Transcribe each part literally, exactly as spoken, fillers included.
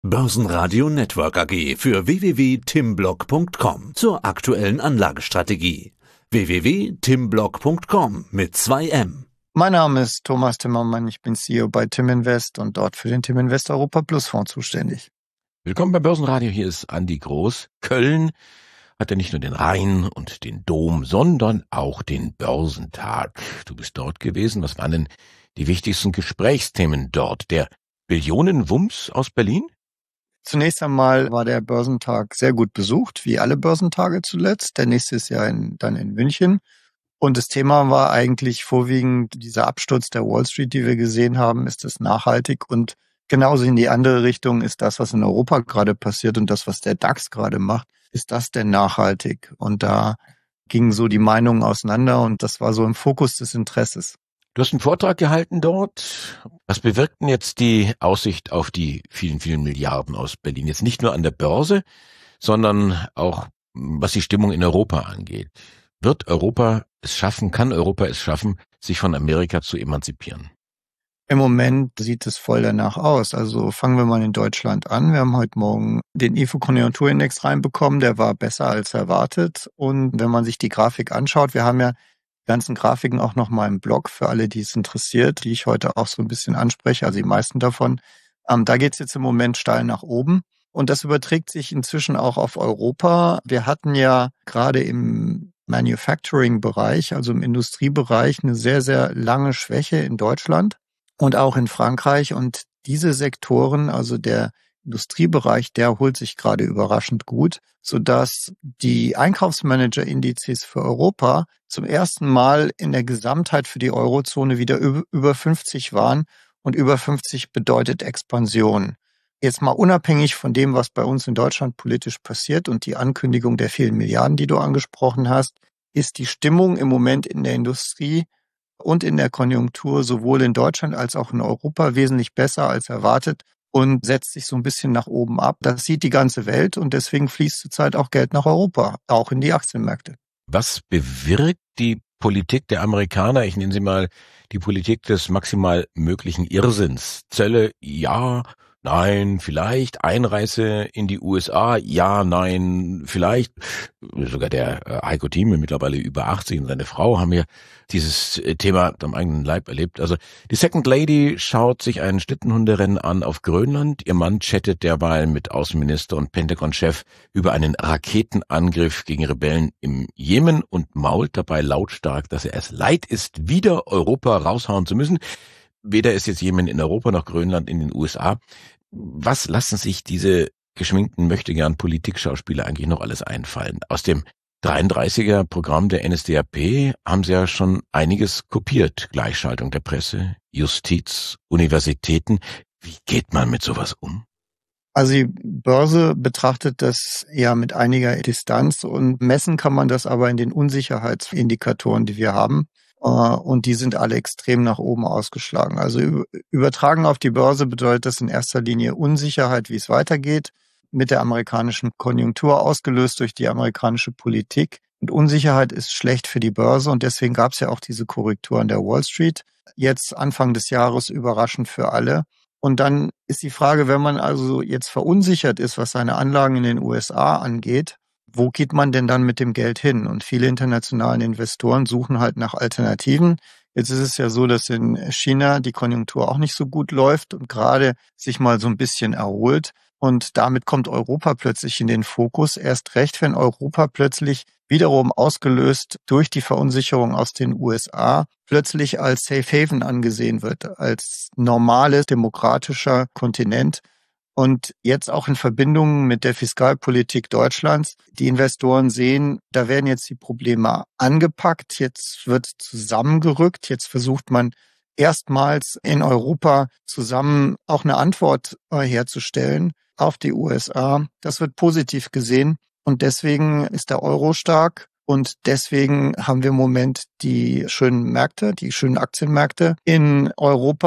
Börsenradio Network A G für w w w punkt timblock punkt com zur aktuellen Anlagestrategie. w w w punkt timblock punkt com mit zwei M. Mein Name ist Thomas Timmermann, ich bin C E O bei Timinvest und dort für den Timinvest Europa Plus Fonds zuständig. Willkommen bei Börsenradio, hier ist Andi Groß. Köln hat ja nicht nur den Rhein und den Dom, sondern auch den Börsentag. Du bist dort gewesen, was waren denn die wichtigsten Gesprächsthemen dort? Der Billionenwumms aus Berlin? Zunächst einmal war der Börsentag sehr gut besucht, wie alle Börsentage zuletzt. Der nächste ist ja in, dann in München. Und das Thema war eigentlich vorwiegend dieser Absturz der Wall Street, die wir gesehen haben. Ist das nachhaltig? Und genauso in die andere Richtung ist das, was in Europa gerade passiert und das, was der DAX gerade macht. Ist das denn nachhaltig? Und da gingen so die Meinungen auseinander und das war so im Fokus des Interesses. Du hast einen Vortrag gehalten dort. Was bewirkt denn jetzt die Aussicht auf die vielen, vielen Milliarden aus Berlin? Jetzt nicht nur an der Börse, sondern auch, was die Stimmung in Europa angeht. Wird Europa es schaffen, kann Europa es schaffen, sich von Amerika zu emanzipieren? Im Moment sieht es voll danach aus. Also fangen wir mal in Deutschland an. Wir haben heute Morgen den I F O-Konjunkturindex reinbekommen. Der war besser als erwartet. Und wenn man sich die Grafik anschaut, wir haben ja die ganzen Grafiken auch noch mal im Blog für alle, die es interessiert, die ich heute auch so ein bisschen anspreche, also die meisten davon. Ähm, da geht es jetzt im Moment steil nach oben. Und das überträgt sich inzwischen auch auf Europa. Wir hatten ja gerade im Manufacturing-Bereich, also im Industriebereich, eine sehr, sehr lange Schwäche in Deutschland und auch in Frankreich. Und diese Sektoren, also der Industriebereich, der holt sich gerade überraschend gut, sodass die Einkaufsmanager-Indizes für Europa zum ersten Mal in der Gesamtheit für die Eurozone wieder über fünfzig waren. Und über fünfzig bedeutet Expansion. Jetzt mal unabhängig von dem, was bei uns in Deutschland politisch passiert und die Ankündigung der vielen Milliarden, die du angesprochen hast, ist die Stimmung im Moment in der Industrie und in der Konjunktur sowohl in Deutschland als auch in Europa wesentlich besser als erwartet und setzt sich so ein bisschen nach oben ab. Das sieht die ganze Welt und deswegen fließt zurzeit auch Geld nach Europa, auch in die Aktienmärkte. Was bewirkt die Politik der Amerikaner? Ich nenne sie mal die Politik des maximal möglichen Irrsinns. Zölle, ja, nein, vielleicht. Einreise in die U S A, ja, nein, vielleicht. Sogar der äh, Heiko Thieme, mittlerweile über achtzig, und seine Frau haben ja dieses Thema am eigenen Leib erlebt. Also die Second Lady schaut sich ein Schlittenhunderennen an auf Grönland. Ihr Mann chattet derweil mit Außenminister und Pentagon-Chef über einen Raketenangriff gegen Rebellen im Jemen und mault dabei lautstark, dass er es leid ist, wieder Europa raushauen zu müssen. Weder ist jetzt Jemen in Europa noch Grönland in den U S A. Was lassen sich diese geschminkten Möchtegern-Politikschauspieler eigentlich noch alles einfallen? Aus dem dreiunddreißiger Programm der N S D A P haben sie ja schon einiges kopiert. Gleichschaltung der Presse, Justiz, Universitäten. Wie geht man mit sowas um? Also die Börse betrachtet das ja mit einiger Distanz und messen kann man das aber in den Unsicherheitsindikatoren, die wir haben. Und die sind alle extrem nach oben ausgeschlagen. Also übertragen auf die Börse bedeutet das in erster Linie Unsicherheit, wie es weitergeht, mit der amerikanischen Konjunktur ausgelöst durch die amerikanische Politik. Und Unsicherheit ist schlecht für die Börse und deswegen gab es ja auch diese Korrektur an der Wall Street. Jetzt Anfang des Jahres überraschend für alle. Und dann ist die Frage, wenn man also jetzt verunsichert ist, was seine Anlagen in den U S A angeht, wo geht man denn dann mit dem Geld hin? Und viele internationalen Investoren suchen halt nach Alternativen. Jetzt ist es ja so, dass in China die Konjunktur auch nicht so gut läuft und gerade sich mal so ein bisschen erholt. Und damit kommt Europa plötzlich in den Fokus. Erst recht, wenn Europa plötzlich wiederum ausgelöst durch die Verunsicherung aus den U S A plötzlich als Safe Haven angesehen wird, als normales demokratischer Kontinent. Und jetzt auch in Verbindung mit der Fiskalpolitik Deutschlands. Die Investoren sehen, da werden jetzt die Probleme angepackt, jetzt wird zusammengerückt, jetzt versucht man erstmals in Europa zusammen auch eine Antwort herzustellen auf die U S A. Das wird positiv gesehen und deswegen ist der Euro stark und deswegen haben wir im Moment die schönen Märkte, die schönen Aktienmärkte in Europa.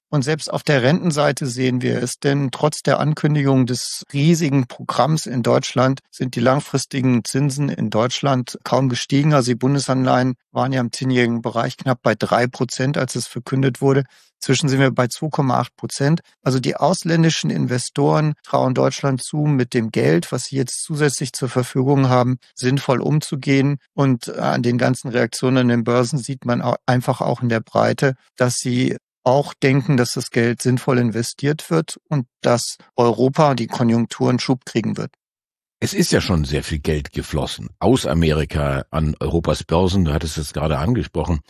Und selbst auf der Rentenseite sehen wir es, denn trotz der Ankündigung des riesigen Programms in Deutschland sind die langfristigen Zinsen in Deutschland kaum gestiegen. Also die Bundesanleihen waren ja im zehnjährigen Bereich knapp bei drei Prozent, als es verkündet wurde. Inzwischen sind wir bei zwei Komma acht Prozent. Also die ausländischen Investoren trauen Deutschland zu, mit dem Geld, was sie jetzt zusätzlich zur Verfügung haben, sinnvoll umzugehen. Und an den ganzen Reaktionen an den Börsen sieht man auch einfach auch in der Breite, dass sie auch denken, dass das Geld sinnvoll investiert wird und dass Europa die Konjunkturen Schub kriegen wird. Es ist ja schon sehr viel Geld geflossen aus Amerika an Europas Börsen. Du hattest es gerade angesprochen.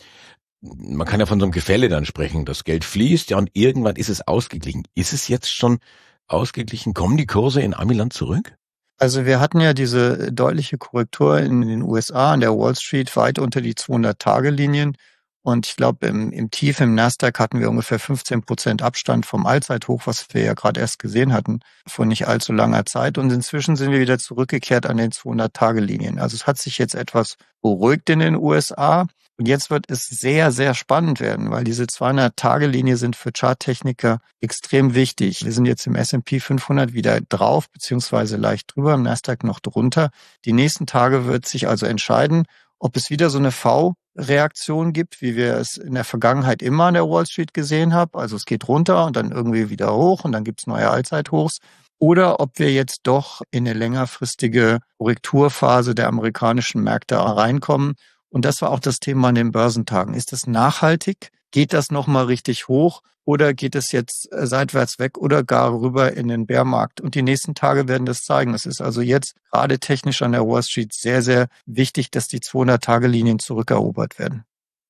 Man kann ja von so einem Gefälle dann sprechen. Das Geld fließt, ja, und irgendwann ist es ausgeglichen. Ist es jetzt schon ausgeglichen? Kommen die Kurse in Amiland zurück? Also wir hatten ja diese deutliche Korrektur in den U S A an der Wall Street weit unter die zweihundert-Tage-Linien. Und ich glaube, im, im Tief im Nasdaq hatten wir ungefähr fünfzehn Prozent Abstand vom Allzeithoch, was wir ja gerade erst gesehen hatten, vor nicht allzu langer Zeit. Und inzwischen sind wir wieder zurückgekehrt an den zweihundert-Tage-Linien. Also es hat sich jetzt etwas beruhigt in den U S A. Und jetzt wird es sehr, sehr spannend werden, weil diese zweihundert-Tage-Linie sind für Charttechniker extrem wichtig. Wir sind jetzt im S und P fünfhundert wieder drauf, beziehungsweise leicht drüber, im Nasdaq noch drunter. Die nächsten Tage wird sich also entscheiden, ob es wieder so eine V-Reaktion gibt, wie wir es in der Vergangenheit immer an der Wall Street gesehen haben. Also es geht runter und dann irgendwie wieder hoch und dann gibt es neue Allzeithochs. Oder ob wir jetzt doch in eine längerfristige Korrekturphase der amerikanischen Märkte reinkommen. Und das war auch das Thema an den Börsentagen. Ist das nachhaltig? Geht das nochmal richtig hoch? Oder geht es jetzt seitwärts weg oder gar rüber in den Bärmarkt? Und die nächsten Tage werden das zeigen. Es ist also jetzt gerade technisch an der Wall Street sehr, sehr wichtig, dass die zweihundert-Tage-Linien zurückerobert werden.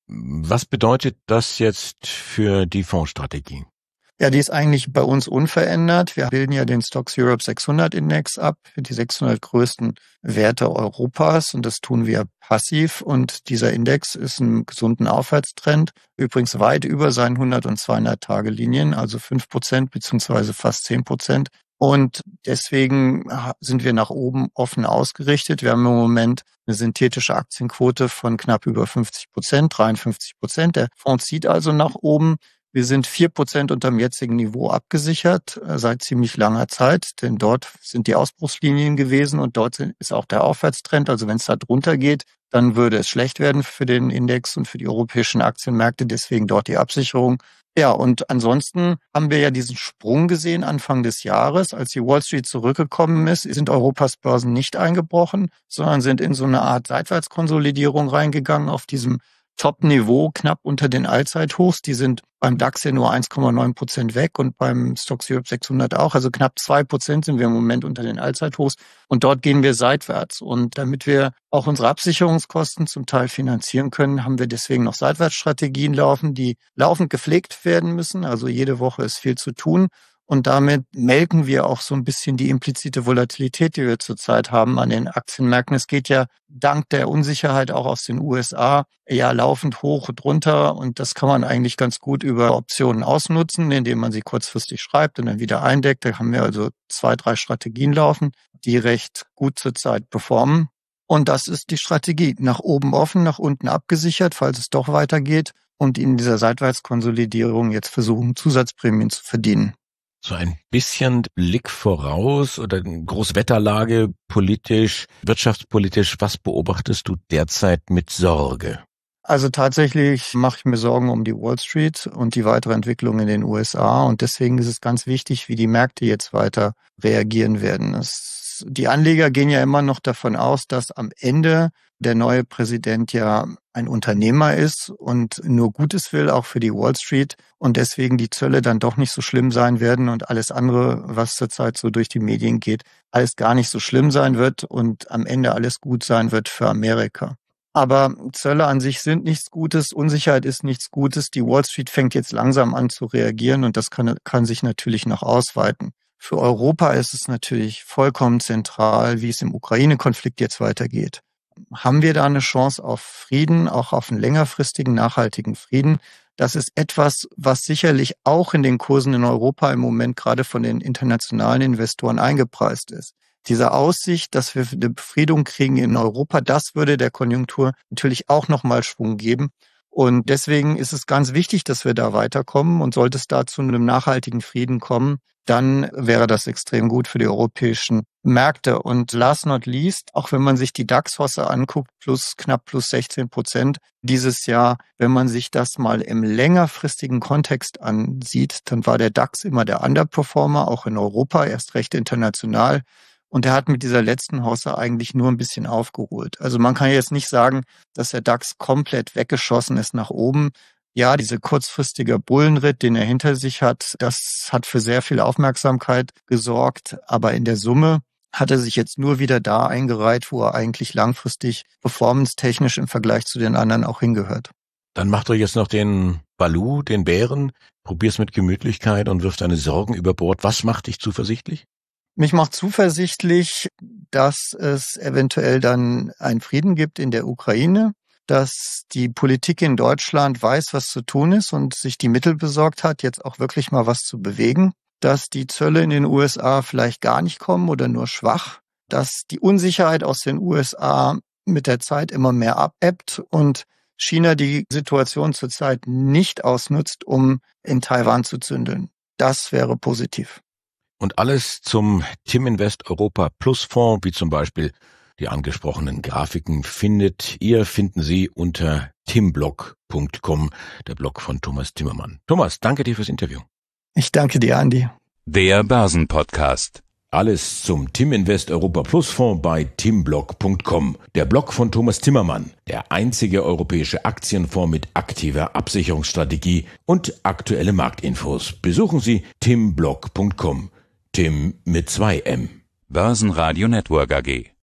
Was bedeutet das jetzt für die Fondsstrategie? Ja, die ist eigentlich bei uns unverändert. Wir bilden ja den Stocks Europe sechshundert Index ab für die sechshundert größten Werte Europas und das tun wir passiv und dieser Index ist ein gesunden Aufwärtstrend, übrigens weit über seinen hundert- und zweihundert-Tage-Linien, also fünf Prozent beziehungsweise fast zehn Prozent. Und deswegen sind wir nach oben offen ausgerichtet. Wir haben im Moment eine synthetische Aktienquote von knapp über fünfzig Prozent, dreiundfünfzig Prozent. Der Fonds zieht also nach oben. Wir sind vier Prozent unterm jetzigen Niveau abgesichert, seit ziemlich langer Zeit, denn dort sind die Ausbruchslinien gewesen und dort ist auch der Aufwärtstrend. Also wenn es da drunter geht, dann würde es schlecht werden für den Index und für die europäischen Aktienmärkte, deswegen dort die Absicherung. Ja, und ansonsten haben wir ja diesen Sprung gesehen Anfang des Jahres. Als die Wall Street zurückgekommen ist, sind Europas Börsen nicht eingebrochen, sondern sind in so eine Art Seitwärtskonsolidierung reingegangen auf diesem Top-Niveau knapp unter den Allzeithochs. Die sind beim DAX ja nur eins Komma neun Prozent weg und beim Stocks Europe sechshundert auch. Also knapp zwei Prozent sind wir im Moment unter den Allzeithochs. Und dort gehen wir seitwärts. Und damit wir auch unsere Absicherungskosten zum Teil finanzieren können, haben wir deswegen noch Seitwärtsstrategien laufen, die laufend gepflegt werden müssen. Also jede Woche ist viel zu tun. Und damit melken wir auch so ein bisschen die implizite Volatilität, die wir zurzeit haben an den Aktienmärkten. Es geht ja dank der Unsicherheit auch aus den U S A ja laufend hoch und runter. Und das kann man eigentlich ganz gut über Optionen ausnutzen, indem man sie kurzfristig schreibt und dann wieder eindeckt. Da haben wir also zwei, drei Strategien laufen, die recht gut zurzeit performen. Und das ist die Strategie. Nach oben offen, nach unten abgesichert, falls es doch weitergeht. Und in dieser Seitwärtskonsolidierung jetzt versuchen, Zusatzprämien zu verdienen. So ein bisschen Blick voraus oder Großwetterlage, politisch, wirtschaftspolitisch, was beobachtest du derzeit mit Sorge? Also tatsächlich mache ich mir Sorgen um die Wall Street und die weitere Entwicklung in den U S A und deswegen ist es ganz wichtig, wie die Märkte jetzt weiter reagieren werden. Es, die Anleger gehen ja immer noch davon aus, dass am Ende der neue Präsident ja ein Unternehmer ist und nur Gutes will, auch für die Wall Street und deswegen die Zölle dann doch nicht so schlimm sein werden und alles andere, was zurzeit so durch die Medien geht, alles gar nicht so schlimm sein wird und am Ende alles gut sein wird für Amerika. Aber Zölle an sich sind nichts Gutes, Unsicherheit ist nichts Gutes. Die Wall Street fängt jetzt langsam an zu reagieren und das kann, kann sich natürlich noch ausweiten. Für Europa ist es natürlich vollkommen zentral, wie es im Ukraine-Konflikt jetzt weitergeht. Haben wir da eine Chance auf Frieden, auch auf einen längerfristigen, nachhaltigen Frieden? Das ist etwas, was sicherlich auch in den Kursen in Europa im Moment gerade von den internationalen Investoren eingepreist ist. Diese Aussicht, dass wir eine Befriedung kriegen in Europa, das würde der Konjunktur natürlich auch nochmal Schwung geben. Und deswegen ist es ganz wichtig, dass wir da weiterkommen. Und sollte es da zu einem nachhaltigen Frieden kommen, dann wäre das extrem gut für die europäischen Märkte. Und last not least, auch wenn man sich die DAX-Hosse anguckt, plus knapp plus sechzehn Prozent dieses Jahr, wenn man sich das mal im längerfristigen Kontext ansieht, dann war der DAX immer der Underperformer, auch in Europa, erst recht international. Und er hat mit dieser letzten Hosse eigentlich nur ein bisschen aufgeholt. Also man kann jetzt nicht sagen, dass der DAX komplett weggeschossen ist nach oben. Ja, dieser kurzfristige Bullenritt, den er hinter sich hat, das hat für sehr viel Aufmerksamkeit gesorgt. Aber in der Summe hat er sich jetzt nur wieder da eingereiht, wo er eigentlich langfristig performance-technisch im Vergleich zu den anderen auch hingehört. Dann macht er jetzt noch den Balu, den Bären, probier's mit Gemütlichkeit und wirft deine Sorgen über Bord. Was macht dich zuversichtlich? Mich macht zuversichtlich, dass es eventuell dann einen Frieden gibt in der Ukraine, dass die Politik in Deutschland weiß, was zu tun ist und sich die Mittel besorgt hat, jetzt auch wirklich mal was zu bewegen, dass die Zölle in den U S A vielleicht gar nicht kommen oder nur schwach, dass die Unsicherheit aus den U S A mit der Zeit immer mehr abebbt und China die Situation zurzeit nicht ausnutzt, um in Taiwan zu zündeln. Das wäre positiv. Und alles zum Tim-Invest Europa Plus Fonds, wie zum Beispiel die angesprochenen Grafiken, findet ihr, finden Sie unter timblog punkt com, der Blog von Thomas Timmermann. Thomas, danke dir fürs Interview. Ich danke dir, Andi. Der Börsenpodcast. Alles zum Tim-Invest Europa Plus Fonds bei timblog punkt com, der Blog von Thomas Timmermann, der einzige europäische Aktienfonds mit aktiver Absicherungsstrategie und aktuelle Marktinfos. Besuchen Sie timblog punkt com. Tim mit zwei M. Börsenradio Network A G.